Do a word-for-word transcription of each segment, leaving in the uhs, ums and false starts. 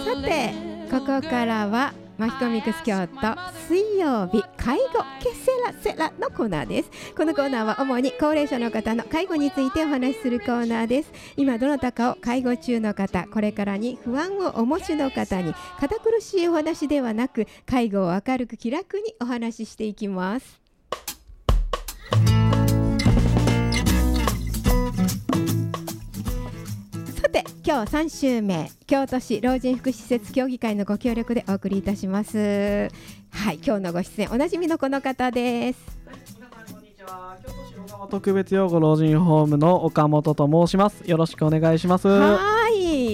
さてここからはマキコミックス京都水曜日介護ケセラセラのコーナーです。このコーナーは主に高齢者の方の介護についてお話しするコーナーです。今どなたかを介護中の方、これからに不安をお持ちの方に堅苦しいお話ではなく介護を明るく気楽にお話ししていきます。さて今日さん週目、京都市老人福祉施設協議会のご協力でお送りいたします。はい、今日のご出演おなじみのこの方です。 はい、皆さんこんにちは。京都市小川特別養護老人ホームの岡本と申します。よろしくお願いします。 はい、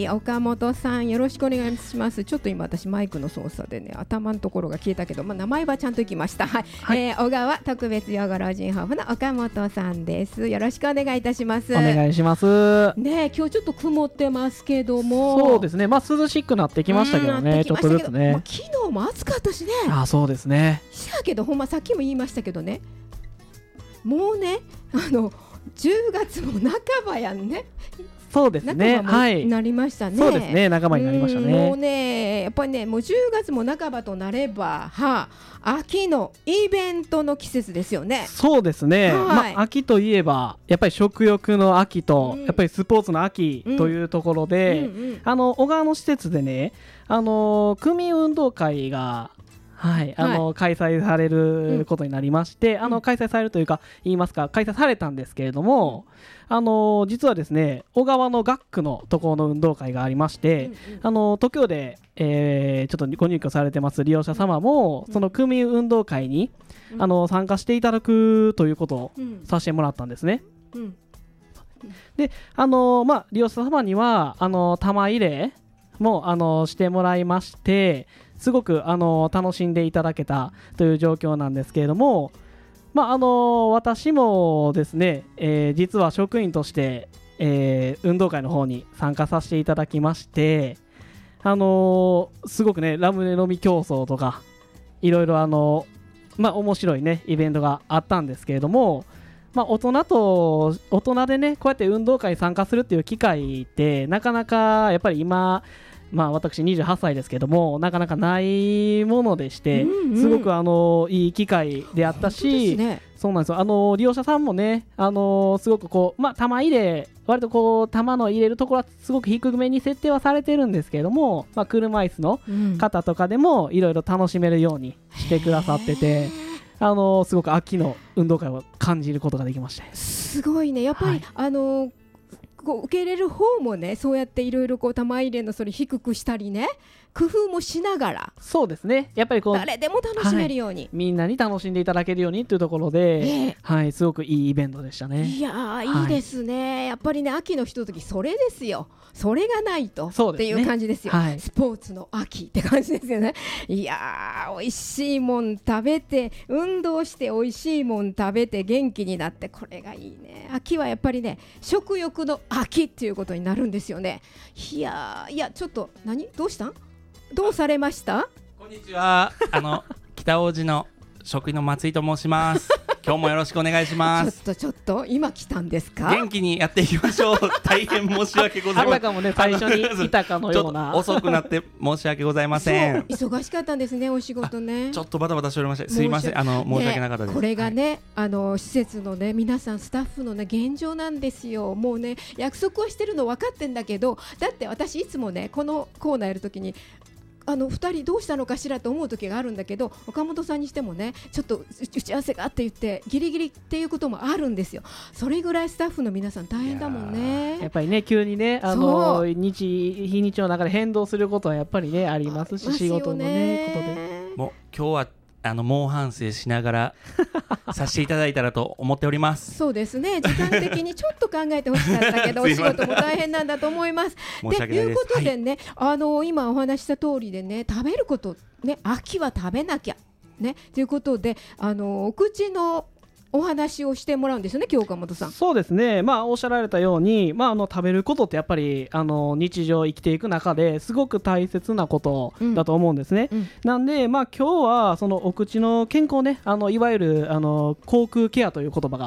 岡本さんよろしくお願いします。ちょっと今私マイクの操作でね頭のところが消えたけど、まあ、名前はちゃんといきました。はい、はい、えー、小川特別養護老人ホームの岡本さんです。よろしくお願いいたします。 お願いしますね。今日ちょっと曇ってますけども、 そうですね、まあ、涼しくなってきましたけどね、ちょっとずつね、 まあ、昨日も暑かったしね。 あ、そうですね。 したけどほんまさっきも言いましたけどね、もうねあのじゅうがつも半ばやんね。 そうですね、はい、 なりましたね。 そうですね、半ばになりましたね。 もうねやっぱりねもうじゅうがつも半ばとなれば、はあ、秋のイベントの季節ですよね。 そうですね、 はい、 まあ、秋といえばやっぱり食欲の秋と、うん、やっぱりスポーツの秋というところで、うんうんうん、あの小川の施設でね、あの区民運動会がはい、あの、はい、開催されることになりまして、うん、あの開催されるというか言いますか開催されたんですけれども、うん、あの実はですね小川の学区のところの運動会がありまして、うんうん、あの東京で、えー、ちょっとご入居されてます利用者様も、うん、その区民運動会に、うん、あの参加していただくということをさせてもらったんですね。うんうん、であの、まあ、利用者様にはあの玉入れもあのしてもらいまして、すごくあの楽しんでいただけたという状況なんですけれども、まあ、あの私もですね、えー、実は職員として、えー、運動会の方に参加させていただきまして、あのー、すごくねラムネ飲み競争とかいろいろあの、まあ、面白いねイベントがあったんですけれども、まあ、大人と大人でねこうやって運動会に参加するっていう機会ってなかなかやっぱり今まあ、私にじゅうはっさいですけどもなかなかないものでして、うんうん、すごくあのいい機会であったし、ね、そうなんですよ。あの利用者さんもねあのすごくこう、まあ、玉入れ割とこう玉の入れるところはすごく低めに設定はされてるんですけども、まあ、車椅子の方とかでもいろいろ楽しめるようにしてくださってて、あのすごく秋の運動会を感じることができまして、 すごいねやっぱり、はい、あのこう受け入れる方もねそうやっていろいろ玉入れのそれ低くしたりね工夫もしながら、 そうですねやっぱりこう誰でも楽しめるように、 はい、みんなに楽しんでいただけるようにというところで、えーはい、すごくいいイベントでしたね。 いやーいいですね、はい、やっぱりね秋のひとときそれですよ。それがないとっていう感じですよ、はい、スポーツの秋って感じですよね。いやー美味しいもん食べて運動して美味しいもん食べて元気になって、これがいいね。秋はやっぱりね食欲の秋っていうことになるんですよね。いやーいやちょっと何どうしたんどうされました？ こんにちは、あの北大路の職員の松井と申します。今日もよろしくお願いします。 ちょっとちょっと今来たんですか？ 元気にやっていきましょう。大変申し訳ございません。 あたかもね最初にいたかのようなちょっと遅くなって申し訳ございません。 忙しかったんですねお仕事ね。 ちょっとバタバタしておりました。すいません、あの申し訳なかったです、 ね、これがね、 はい、 あの施設のね皆さんスタッフのね現状なんですよ。もうね約束はしてるの分かってんだけど、だって私いつもねこのコーナーやるときにあのふたりどうしたのかしらと思う時があるんだけど、岡本さんにしてもねちょっと打ち合わせがあって言ってギリギリっていうこともあるんですよ。それぐらいスタッフの皆さん大変だもんね。 やっぱりね急にねあの日日にちの中で変動することはやっぱりねありますし、仕事のねことでもう今日はあの猛反省しながらさせていただいたらと思っております。 そうですね、時間的にちょっと考えてほしかったけどお仕事も大変なんだと思います。 申し訳ないです。 ということでね、はい、あの今お話した通りでね食べることね秋は食べなきゃねということであのお口のお話をしてもらうんですよね今日岡本さん。 そうですね、まあ、おっしゃられたように、まあ、あの食べることってやっぱりあの日常生きていく中ですごく大切なことだと思うんですね、うんうん、なんで、まあ、今日はそのお口の健康ねあのいわゆるあの口腔ケアという言葉が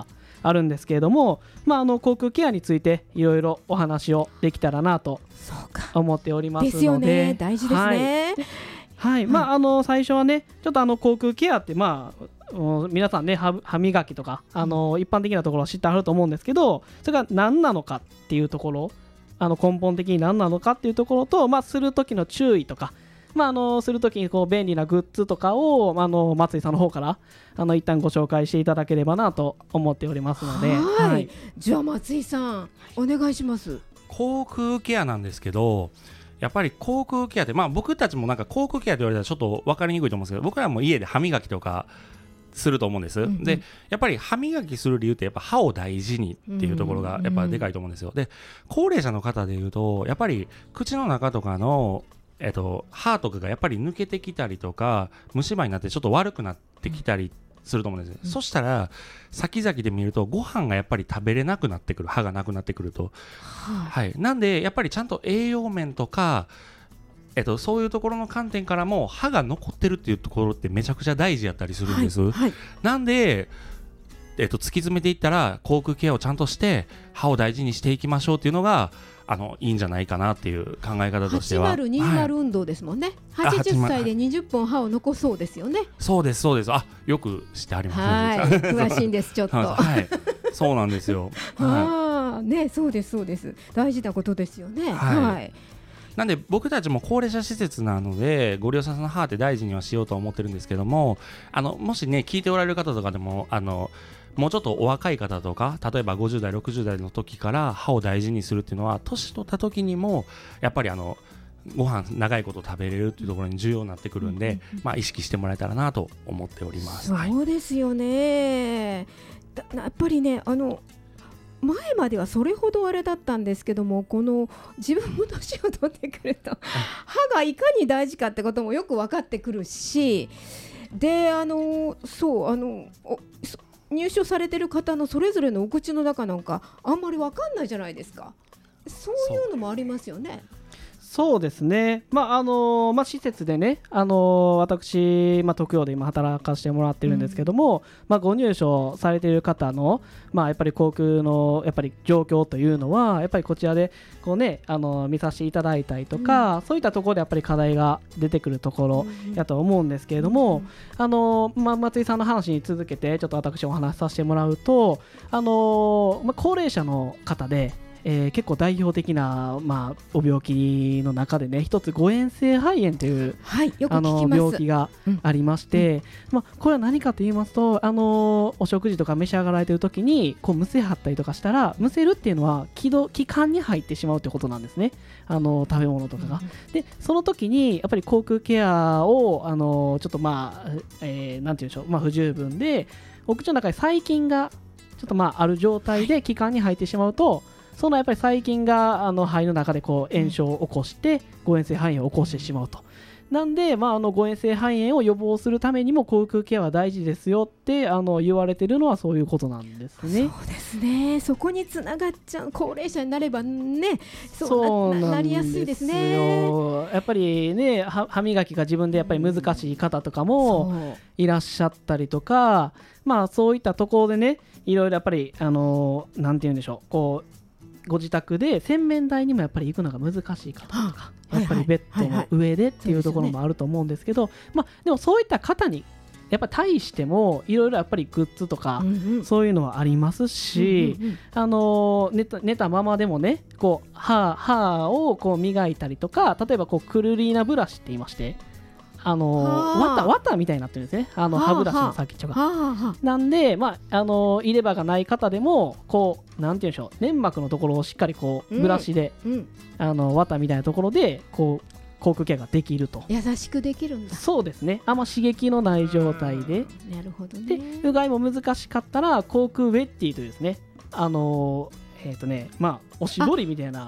あるんですけれども、まあ、あの口腔ケアについていろいろお話をできたらなと思っておりますので。 ですよね、大事ですね。 はいはい、まあ、あの最初はねちょっとあの口腔ケアってまあ皆さんね歯磨きとかあの一般的なところを知ってあると思うんですけど、それが何なのかっていうところ、あの根本的に何なのかっていうところと、まあ、する時の注意とか、まあ、あのする時にこう便利なグッズとかをあの松井さんの方からあの一旦ご紹介していただければなと思っておりますので、 はい、 はい、 じゃあ松井さんお願いします。 口腔ケアなんですけど、やっぱり口腔ケアって、まあ、僕たちもなんか口腔ケアって言われたらちょっと分かりにくいと思うんですけど、僕らも家で歯磨きとかすると思うんです、うんうん、でやっぱり歯磨きする理由ってやっぱ歯を大事にっていうところがやっぱでかいと思うんですよ。で高齢者の方でいうとやっぱり口の中とかの、えっと、歯とかがやっぱり抜けてきたりとか虫歯になってちょっと悪くなってきたりすると思うんですよ、うん、そしたら先々で見るとご飯がやっぱり食べれなくなってくる、歯がなくなってくると、はい、なんでやっぱりちゃんと栄養面とかえっと、そういうところの観点からも歯が残ってるっていうところってめちゃくちゃ大事やったりするんです、はいはい、なんで、えっと、突き詰めていったら口腔ケアをちゃんとして歯を大事にしていきましょうっていうのがあのいいんじゃないかなっていう考え方としては。はちまるにじゅう運動ですもんね、はい、はちじゅっさいでにじゅっぽん歯を残そうですよね。 そうですそうです。あ、よく知ってありますね。 はい詳しいんですちょっとはい、そうなんですよはい、ね、そうですそうです、大事なことですよね。はい、はい、 なんで僕たちも高齢者施設なのでご利用者さんの歯って大事にはしようと思ってるんですけども、あのもしね聞いておられる方とかでもあのもうちょっとお若い方とか例えばごじゅうだいろくじゅうだいの時から歯を大事にするっていうのは年取った時にもやっぱりあのご飯長いこと食べれるっていうところに重要になってくるんで、うんうん、まあ、意識してもらえたらなと思っております。 そうですよね、だやっぱりねあの前まではそれほどあれだったんですけども、この自分も年を取ってくると歯がいかに大事かってこともよく分かってくるし、であのそうあの入所されてる方のそれぞれのお口の中なんかあんまり分かんないじゃないですか。そういうのもありますよね。 そうですね、まああのまあ、施設でね、あの私、まあ、特養で今働かせてもらってるんですけども、うんまあ、ご入所されている方の、まあ、やっぱり口腔のやっぱり状況というのはやっぱりこちらでこう、ね、あの見させていただいたりとか、うん、そういったところでやっぱり課題が出てくるところやと思うんですけれども、うんあのまあ、松井さんの話に続けてちょっと私お話しさせてもらうと、あのまあ、高齢者の方でえー、結構代表的な、まあ、お病気の中でね一つ誤嚥性肺炎という、 はい、よく聞きます。 あの病気がありまして、うんまあ、これは何かと言いますと、あのお食事とか召し上がられている時にこうむせ張ったりとかしたら、むせるっていうのは気道気管に入ってしまうということなんですね、あの食べ物とかが、うん、でその時にやっぱり口腔ケアをあのちょっとまあ、えー、なんていうんでしょう、まあ、不十分でお口の中に細菌がちょっとまあある状態で気管に入ってしまうと、そのやっぱり細菌があの肺の中でこう炎症を起こして誤嚥性肺炎を起こしてしまうと。なんで、まあ、あの誤嚥性肺炎を予防するためにも口腔ケアは大事ですよってあの言われてるのはそういうことなんですね。 そうですね、そこにつながっちゃう、高齢者になればね、 そうな, なりやすいですね。 やっぱりね、歯磨きが自分でやっぱり難しい方とかもいらっしゃったりとか、まあ、そういったところでね、いろいろやっぱりあのなんて言うんでしょう、こうご自宅で洗面台にもやっぱり行くのが難しい方とか、やっぱりベッドの上でっていうところもあると思うんですけど、まあでもそういった方にやっぱり対してもいろいろやっぱりグッズとかそういうのはありますし、あの寝た寝たままでもね、こう歯歯をこう磨いたりとか、例えばこうクルリーナブラシって言いまして、あの綿綿みたいになってるんですね、あの歯ブラシの先っちょが。なんで、まあ、あの入れ歯がない方でもこうなんていうんでしょう、粘膜のところをしっかりこうブラシで、うんうん、あの綿みたいなところでこう口腔ケアができると。 優しくできるんだ。 そうですね、あんま刺激のない状態で。 なるほどね。 でうがいも難しかったら口腔ウェッティというですね、あのえっ、ー、とねまあおしぼりみたいな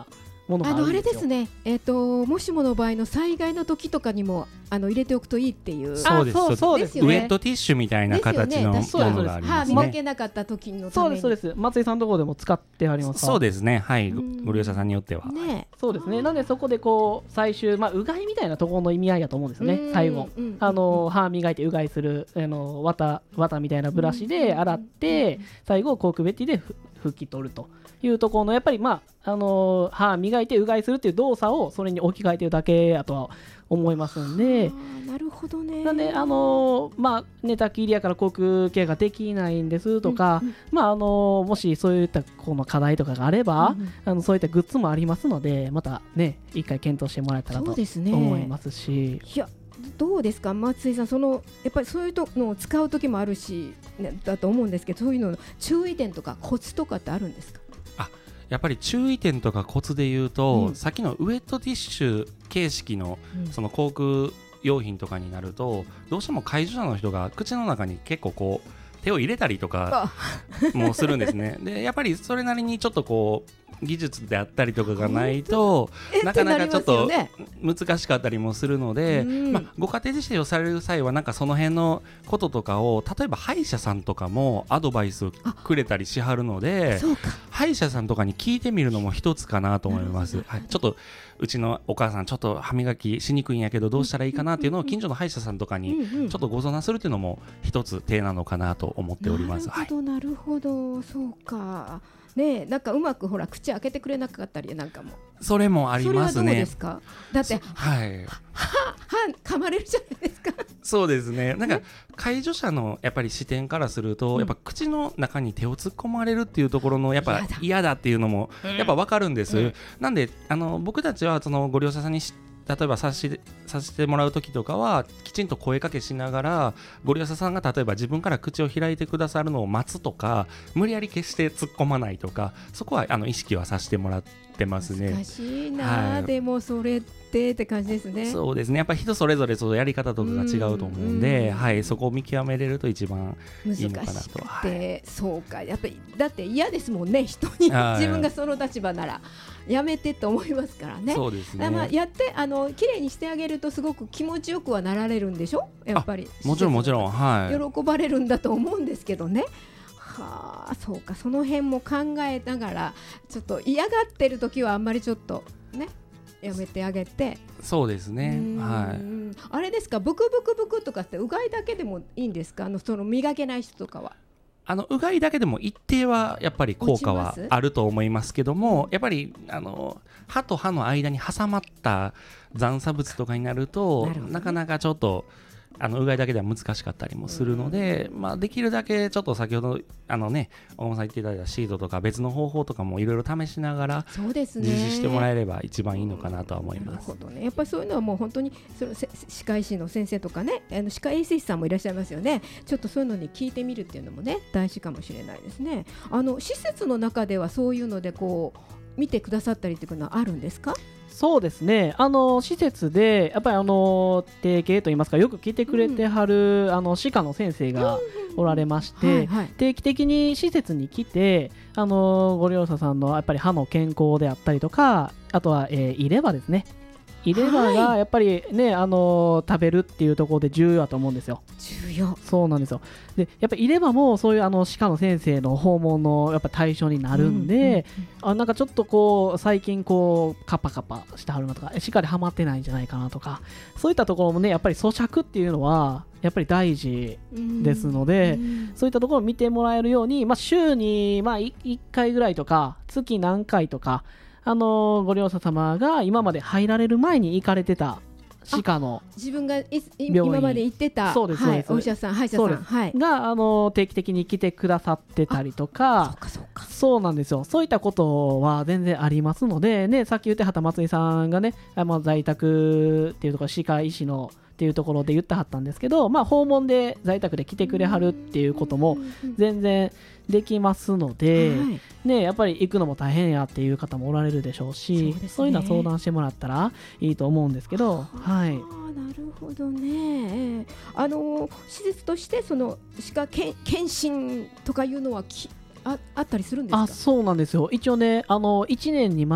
ものがあるんですよ。 あのあれですね、えーと、もしもの場合の災害の時とかにもあの入れておくといいっていう。 そうです、 そうそうですよね。 ウェットティッシュみたいな形のものがありますね。 歯磨けなかった時のために。 そうですそうです。松井さんのところでも使ってありますか？ そうですね、はい、ご利用者さんによっては、 ね、 そうですね。なのでそこでこう最終、まあ、うがいみたいなところの意味合いだと思うんですね。最後、あの歯磨いてうがいするあの綿綿みたいなブラシで洗って最後コークベッティで拭き取るというところのやっぱりまああの歯磨いてうがいするっていう動作をそれに置き換えてるだけやとは思いますんで。 なるほどね。 なんであのまあ寝たきりやから口腔ケアができないんですとか、うんうん、まああのもしそういったこの課題とかがあれば、うんうん、あのそういったグッズもありますのでまたね一回検討してもらえたらと思いますし。 いやどうですか松井さん、そのやっぱりそういうのを使う時もあるし、ね、だと思うんですけど、そういうのの注意点とかコツとかってあるんですか？ あ、やっぱり注意点とかコツで言うと、 うん、 さっきのウェットティッシュ形式の、うん、その口腔用品とかになるとどうしても介助者の人が口の中に結構こう手を入れたりとかもするんですね。でやっぱりそれなりにちょっとこう技術であったりとかがないとなかなかちょっと難しかったりもするので、まあ、ご家庭自身をされる際はなんかその辺のこととかを例えば歯医者さんとかもアドバイスをくれたりしはるので、歯医者さんとかに聞いてみるのも一つかなと思います。はい、ちょっとうちのお母さんちょっと歯磨きしにくいんやけどどうしたらいいかなっていうのを近所の歯医者さんとかにちょっとご相談するっていうのも一つ手なのかなと思っております。 なるほどなるほど、そうかね。えなんかうまくほら口開けてくれなかったりなんかもそれもありますね。 それはどうですか？だってはい歯噛まれるじゃないですか。 そうですね。なんか介助者のやっぱり視点からすると、うん、やっぱ口の中に手を突っ込まれるっていうところのやっぱ嫌だっていうのもやっぱ分かるんです、うん、なんであの僕たちはそのご利用者さんに例えばさせて、させてもらう時とかはきちんと声かけしながらご利用者さんが例えば自分から口を開いてくださるのを待つとか無理やり決して突っ込まないとかそこはあの意識はさせてもらってますね。 難しいな、はい、でもそれってって感じですね。 そうですね。やっぱり人それぞれそのやり方とかが違うと思うんで、はい、そこを見極めれると一番いいのかなと。難しくて、はい、そうかやっぱりだって嫌ですもんね人に自分がその立場ならやめてと思いますからね。 そうですね。 まあ、やってあの綺麗にしてあげるとすごく気持ちよくはなられるんでしょやっぱり。 もちろんもちろん、はい、 喜ばれるんだと思うんですけどね。はあ、そうかその辺も考えながらちょっと嫌がってる時はあんまりちょっとねやめてあげて。 そうですね、はい、 あれですかブクブクブクとかってうがいだけでもいいんですか？あのその磨けない人とかは。 あのうがいだけでも一定はやっぱり効果はあると思いますけども、やっぱりあの歯と歯の間に挟まった残差物とかになると な, る、ね、なかなかちょっとあのうがいだけでは難しかったりもするので、まあ、できるだけちょっと先ほどあのね大野さん言っていただいたシートとか別の方法とかもいろいろ試しながら実施してもらえれば一番いいのかなとは思います。 なるほどね。やっぱりそういうのはもう本当にその歯科医師の先生とかねあの歯科衛生士さんもいらっしゃいますよね。ちょっとそういうのに聞いてみるっていうのもね大事かもしれないですね。あの施設の中ではそういうのでこう見てくださったりっていうのはあるんですか？ そうですね。あの施設でやっぱりあの提携といいますかよく来てくれてはる、うん、あの歯科の先生がおられまして、はいはい、定期的に施設に来てあのご利用者さんのやっぱり歯の健康であったりとかあとは、えー、入れ歯ですね。入れ歯がやっぱりね、はい、あの食べるっていうところで重要だと思うんですよ。 重要。 そうなんですよ。でやっぱり入れ歯もそういうあの歯科の先生の訪問のやっぱ対象になるんで、うんうんうん、あなんかちょっとこう最近こうカパカパしてはるなとかしっかりはまってないんじゃないかなとかそういったところもねやっぱり咀嚼っていうのはやっぱり大事ですので、うんうん、そういったところを見てもらえるように、まあ、週にまあいっかいぐらいとか月何回とかあのー、ご利用者様が今まで入られる前に行かれてた歯科の自分が今まで行ってたそうです、はい、 お医者さん歯医者さん、はい、 が、あのー、定期的に来てくださってたりとかそうかそうかそうなんですよ。そういったことは全然ありますので、ね、さっき言ってはった松井さんがねあ、まあ、在宅っていうところ歯科医師のっていうところで言ってはったんですけど、まあ、訪問で在宅で来てくれはるっていうことも全然できますので、はいね、やっぱり行くのも大変やっていう方もおられるでしょうし そう、ね、そういうのは相談してもらったらいいと思うんですけど、はい、 なるほどね。あの施設としてその歯科検診とかいうのはき あ, あったりするんですか？ あそうなんですよ。一応ねあのいちねんにまあいっ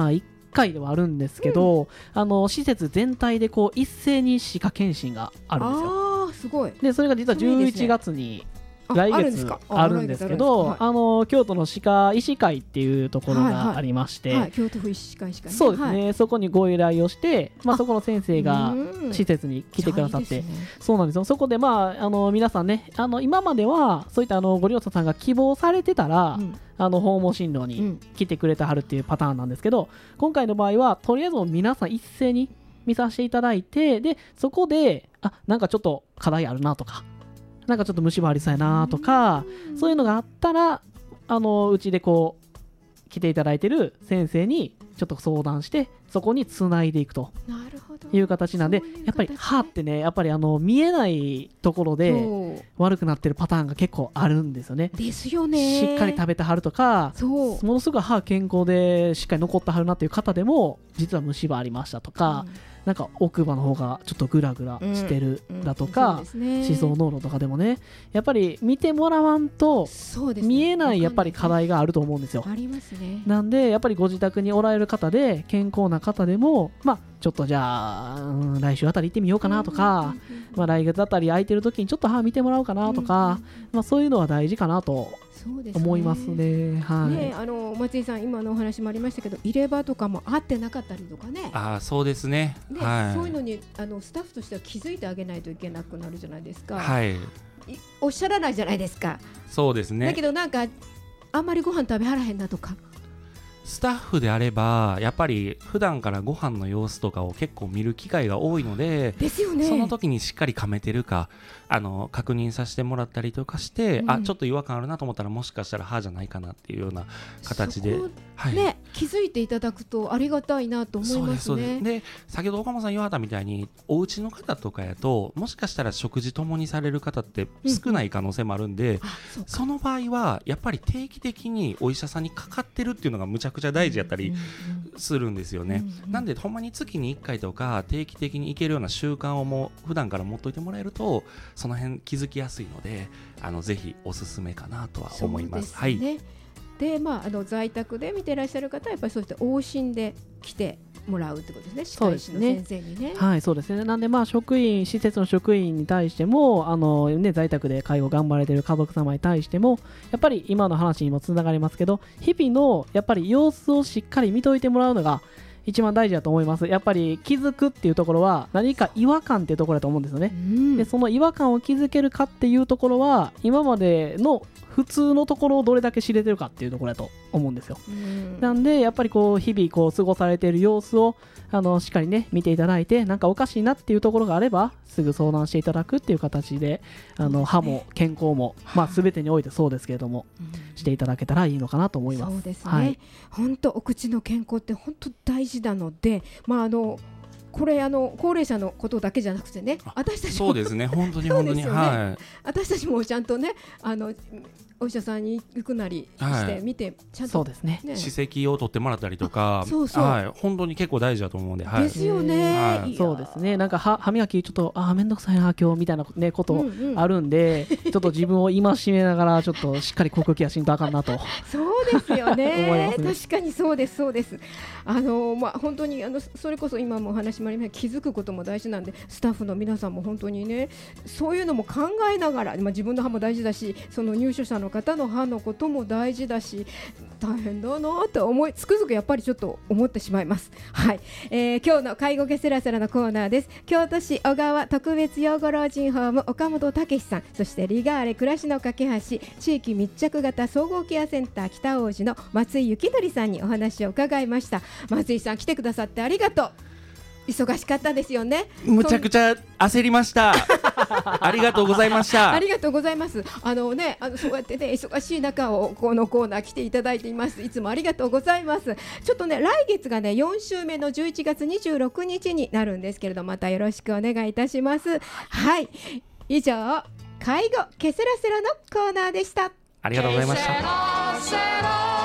かいではあるんですけど、うん、あの施設全体でこう一斉に歯科検診があるんですよ。 あーすごい。 でそれが実はじゅういちがつに来月あるんですけど、あの京都の歯科医師会っていうところがありまして、はいはい、 京都府医師会しかね、 そうですね、はい、そこにご依頼をして、まあ、そこの先生が施設に来てくださって、いい、ね、そうなんですよ。そこで、まあ、あの皆さんね、あの今まではそういったあのご利用者さんが希望されてたら、うん、あの訪問診療に来てくれてはるっていうパターンなんですけど、今回の場合はとりあえず皆さん一斉に見させていただいて、でそこであなんかちょっと課題あるなとか、なんかちょっと虫歯ありそうやなとか、そういうのがあったらあのうちでこう来ていただいてる先生にちょっと相談して、そこにつないでいくという形なんで、ううやっぱり歯ってね、やっぱりあの見えないところで悪くなってるパターンが結構あるんですよね。 ですよね。 しっかり食べてはるとか、ものすごい歯健康でしっかり残ってはるなっていう方でも実は虫歯ありましたとか、うん、なんか奥歯の方がちょっとグラグラしてるだとか、うんうんね、歯槽膿漏とかでもね、やっぱり見てもらわんと見えないやっぱり課題があると思うんですよ。 ありますね。 なんでやっぱりご自宅におられる方で健康な方でも、まあちょっとじゃあ、うん、来週あたり行ってみようかなとか、まあ、来月あたり空いてる時にちょっと歯見てもらおうかなとか、まあ、そういうのは大事かなと思いますね。はい、 ね、あの松井さん今のお話もありましたけど、入れ歯とかも合ってなかったりとかね。 ああそうですね。 ね、はい、そういうのにあのスタッフとしては気づいてあげないといけなくなるじゃないですか。 はい、 おっしゃらないじゃないですか。 そうですね。 だけどなんかあんまりご飯食べはらへんなとか、 スタッフであればやっぱり普段からご飯の様子とかを結構見る機会が多いので、 ですよね、 その時にしっかり噛めてるかあの確認させてもらったりとかして、うん、あちょっと違和感あるなと思ったらもしかしたら歯じゃないかなっていうような形で、はい、 ね、気づいていただくとありがたいなと思いますね。そうです、そうです。 で先ほど岡本さん言われたみたいにお家の方とかやともしかしたら食事ともにされる方って少ない可能性もあるんで、うん、そ, その場合はやっぱり定期的にお医者さんにかかってるっていうのがむちゃくちゃ大事やったりするんですよね、うんうん、なんでほんまに月にいっかいとか定期的に行けるような習慣をもう普段から持っといてもらえるとその辺気づきやすいので、あのぜひおすすめかなとは思います。 そうですね。 はい。 で、まあ、あの在宅で見てらっしゃる方はやっぱりそういった往診で来てもらうってことですね。歯科医師の先生にね。 はい、そうですね。なんでまあ職員施設の職員に対してもあの、ね、在宅で介護頑張れてる家族様に対してもやっぱり今の話にもつながりますけど、日々のやっぱり様子をしっかり見といてもらうのが一番大事だと思います。やっぱり気づくっていうところは何か違和感っていうところだと思うんですよね、うん、でその違和感を気づけるかっていうところは今までの普通のところをどれだけ知れてるかっていうところだと思うんですよ、うん、なんでやっぱりこう日々こう過ごされている様子をあのしっかりね見ていただいて、なんかおかしいなっていうところがあればすぐ相談していただくっていう形で、あの歯も健康も、まあ、全てにおいてそうですけれども、うん、していただけたらいいのかなと思います。 そうですね、 はい、 本当お口の健康って本当大事なので、まああのこれあの高齢者のことだけじゃなくてね、私たちもそうですね、本当に本当に、ね、はい、 私たちもちゃんとねあのお医者さんに行くなりして見て、はい、ちゃんと、 そうですね、 歯石を取ってもらったりとか、 そうそう、 はい、本当に結構大事だと思うんで、はい、 ですよね、 はい、そうですね。なんか歯、歯磨きちょっとあめんどくさいな今日みたいな、ね、ことあるんで、うんうん、ちょっと自分を戒めながらちょっとしっかり口腔ケアしんとあかんなとそうですよ ね, 思いますね。 確かにそうですそうです。あの、まあ、本当にあのそれこそ今もお話もありました気づくことも大事なんで、スタッフの皆さんも本当にねそういうのも考えながら、まあ、自分の歯も大事だし、その入所者の方の歯のことも大事だし大変だなと思いつくづくやっぱりちょっと思ってしまいます。はい、えー、今日の介護ゲセラセラのコーナーです。京都市小川特別養護老人ホーム岡本武さん、そしてリガーレ暮らしの架け橋地域密着型総合ケアセンター北大路の松井幸則さんにお話を伺いました。松井さん来てくださってありがとう。忙しかったですよね。 むちゃくちゃ焦りましたありがとうございました。 ありがとうございます。あのね、あのそうやってね忙しい中をこのコーナー来ていただいています。いつもありがとうございます。ちょっとね来月がねよん週目のじゅういちがつにじゅうろくにちになるんですけれど、またよろしくお願いいたします。はい、以上介護ケセラセラのコーナーでした。 ありがとうございました。